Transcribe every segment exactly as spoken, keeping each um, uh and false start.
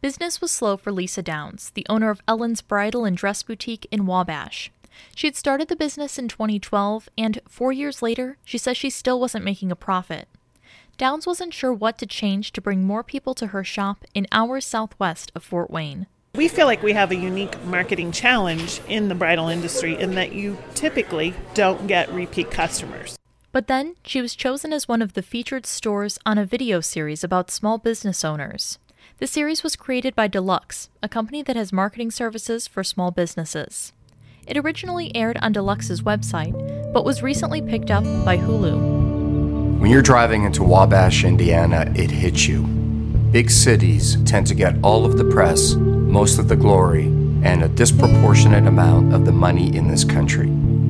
Business was slow for Lisa Downs, the owner of Ellen's Bridal and Dress Boutique in Wabash. She had started the business in twenty twelve, and four years later, she says she still wasn't making a profit. Downs wasn't sure what to change to bring more people to her shop in hours southwest of Fort Wayne. We feel like we have a unique marketing challenge in the bridal industry in that you typically don't get repeat customers. But then, she was chosen as one of the featured stores on a video series about small business owners. The series was created by Deluxe, a company that has marketing services for small businesses. It originally aired on Deluxe's website, but was recently picked up by Hulu. When you're driving into Wabash, Indiana, it hits you. Big cities tend to get all of the press, most of the glory, and a disproportionate amount of the money in this country.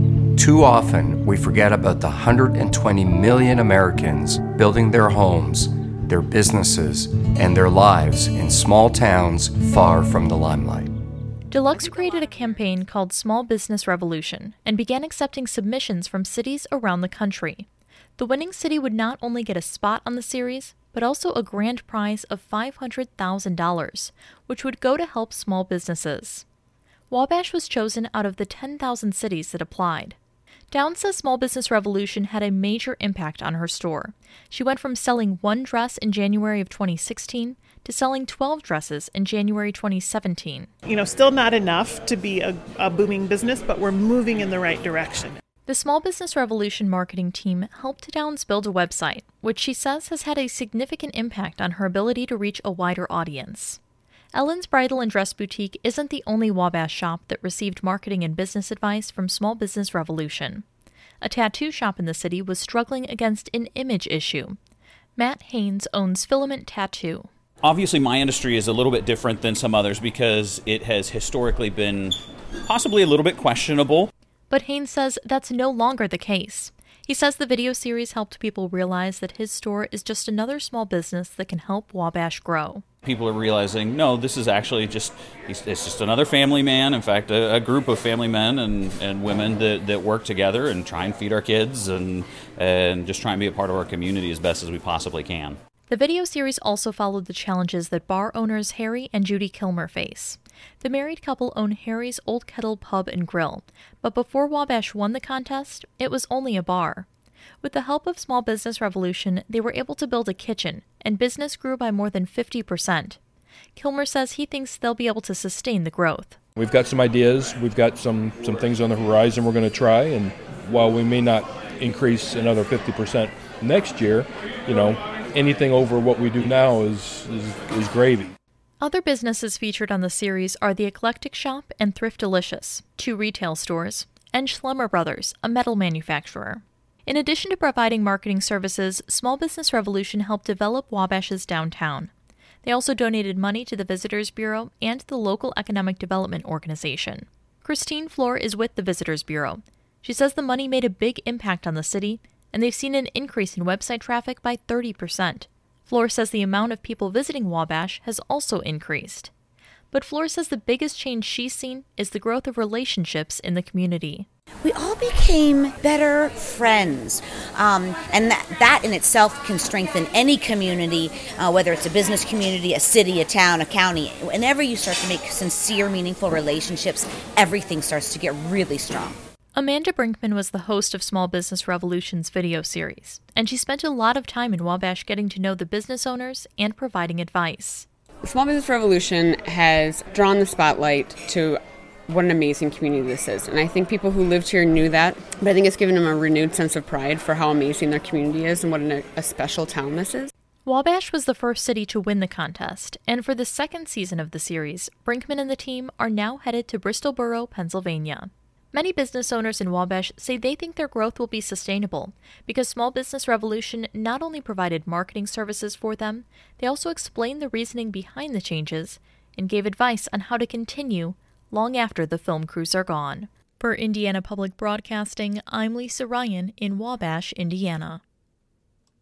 Too often, we forget about the one hundred twenty million Americans building their homes, their businesses, and their lives in small towns far from the limelight. Deluxe created a campaign called Small Business Revolution and began accepting submissions from cities around the country. The winning city would not only get a spot on the series, but also a grand prize of five hundred thousand dollars, which would go to help small businesses. Wabash was chosen out of the ten thousand cities that applied. Downs says Small Business Revolution had a major impact on her store. She went from selling one dress in January of twenty sixteen to selling twelve dresses in January twenty seventeen. You know, still not enough to be a, a booming business, but we're moving in the right direction. The Small Business Revolution marketing team helped Downs build a website, which she says has had a significant impact on her ability to reach a wider audience. Ellen's Bridal and Dress Boutique isn't the only Wabash shop that received marketing and business advice from Small Business Revolution. A tattoo shop in the city was struggling against an image issue. Matt Haynes owns Filament Tattoo. Obviously, my industry is a little bit different than some others because it has historically been possibly a little bit questionable. But Haynes says that's no longer the case. He says the video series helped people realize that his store is just another small business that can help Wabash grow. People are realizing, no, this is actually just, it's just another family man. In fact, a, a group of family men and, and women that, that work together and try and feed our kids and, and just try and be a part of our community as best as we possibly can. The video series also followed the challenges that bar owners Harry and Judy Kilmer face. The married couple own Harry's Old Kettle Pub and Grill, but before Wabash won the contest, it was only a bar. With the help of Small Business Revolution, they were able to build a kitchen, and business grew by more than fifty percent. Kilmer says he thinks they'll be able to sustain the growth. We've got some ideas, we've got some, some things on the horizon we're going to try, and while we may not increase another fifty percent next year, you know, anything over what we do now is, is, is gravy. Other businesses featured on the series are The Eclectic Shop and Thrift Delicious, two retail stores, and Schlemmer Brothers, a metal manufacturer. In addition to providing marketing services, Small Business Revolution helped develop Wabash's downtown. They also donated money to the Visitors Bureau and the local economic development organization. Christine Floor is with the Visitors Bureau. She says the money made a big impact on the city, and they've seen an increase in website traffic by thirty percent. Floor says the amount of people visiting Wabash has also increased. But Floor says the biggest change she's seen is the growth of relationships in the community. We all became better friends, um, and that, that in itself can strengthen any community, uh, whether it's a business community, a city, a town, a county. Whenever you start to make sincere, meaningful relationships, everything starts to get really strong. Amanda Brinkman was the host of Small Business Revolution's video series, and she spent a lot of time in Wabash getting to know the business owners and providing advice. Small Business Revolution has drawn the spotlight to what an amazing community this is. And I think people who lived here knew that, but I think it's given them a renewed sense of pride for how amazing their community is and what an, a special town this is. Wabash was the first city to win the contest, and for the second season of the series, Brinkman and the team are now headed to Bristolboro, Pennsylvania. Many business owners in Wabash say they think their growth will be sustainable because Small Business Revolution not only provided marketing services for them, they also explained the reasoning behind the changes and gave advice on how to continue long after the film crews are gone. For Indiana Public Broadcasting, I'm Lisa Ryan in Wabash, Indiana.